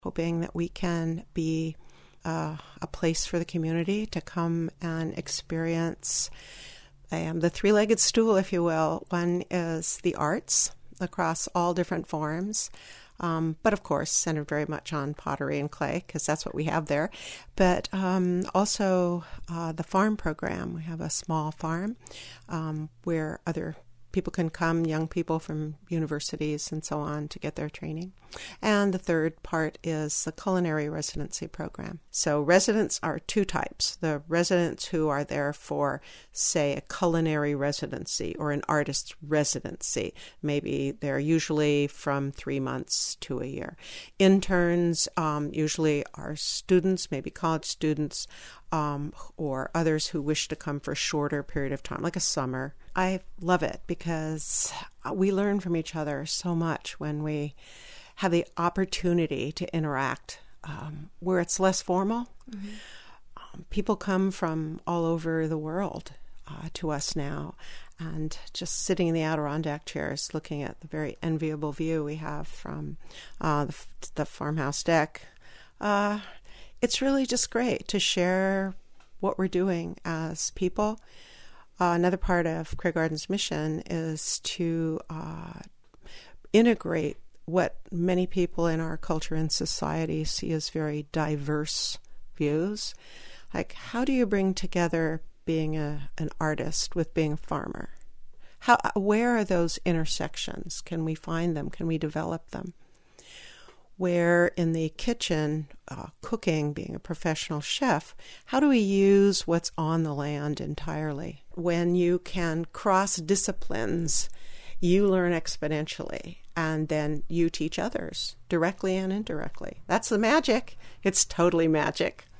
hoping that we can be a place for the community to come and experience the three-legged stool, if you will. One is the arts across all different forms, but of course centered very much on pottery and clay, because that's what we have there. But also the farm program. We have a small farm where other people can come, young people from universities and so on, to get their training. And the third part is the culinary residency program. So residents are two types. The residents who are there for, say, a culinary residency or an artist's residency. Maybe they're usually from 3 months to a year. Interns usually are students, maybe college students, or others who wish to come for a shorter period of time, like a summer. I love it because we learn from each other so much when we have the opportunity to interact where it's less formal. Mm-hmm. People come from all over the world to us now, and just sitting in the Adirondack chairs looking at the very enviable view we have from the farmhouse deck. It's really just great to share what we're doing as people. Another part of Cray Gardens' mission is to integrate what many people in our culture and society see as very diverse views. Like, how do you bring together being an artist with being a farmer? Where are those intersections? Can we find them? Can we develop them? Where in the kitchen, cooking, being a professional chef, how do we use what's on the land entirely? When you can cross disciplines, you learn exponentially, and then you teach others, directly and indirectly. That's the magic. It's totally magic.